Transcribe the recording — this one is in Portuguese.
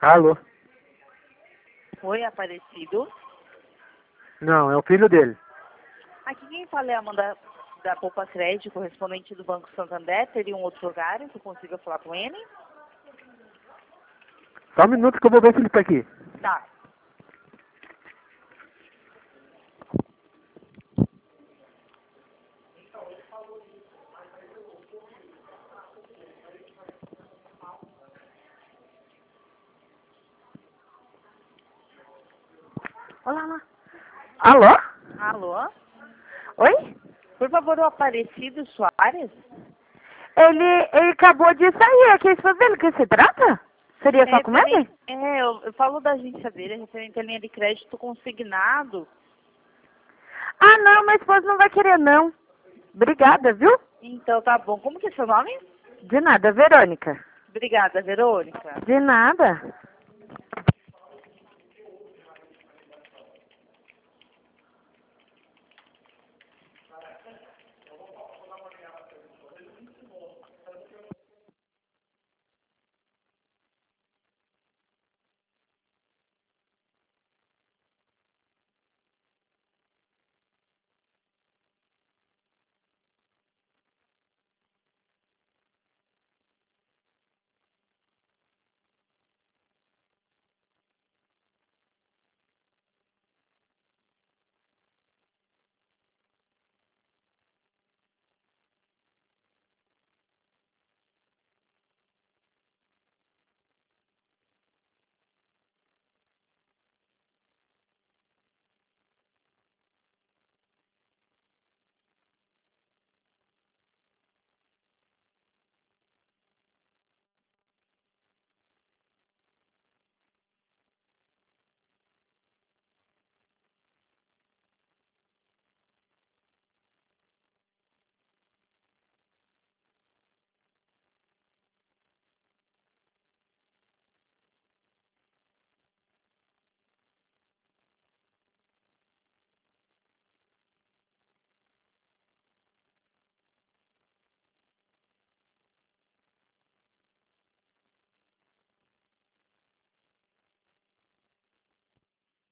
Alô? Oi, Aparecido. Não, é o filho dele. Aqui quem fala é a Amanda da Poupa Crédito, correspondente do Banco Santander. Teria um outro lugar que eu consiga falar com ele? Só um minuto que eu vou ver se ele tá aqui. Tá. Olá, lá. Alô? Alô? Oi? Por favor, o Aparecido Soares? Ele acabou de sair. Aqui é a esposa dele. O que se trata? Seria só com ele? Eu falo da agência dele, referente à linha de crédito consignado. Ah, não. Minha esposa não vai querer, não. Obrigada, viu? Então tá bom. Como que é seu nome? De nada, Verônica. Obrigada, Verônica. De nada.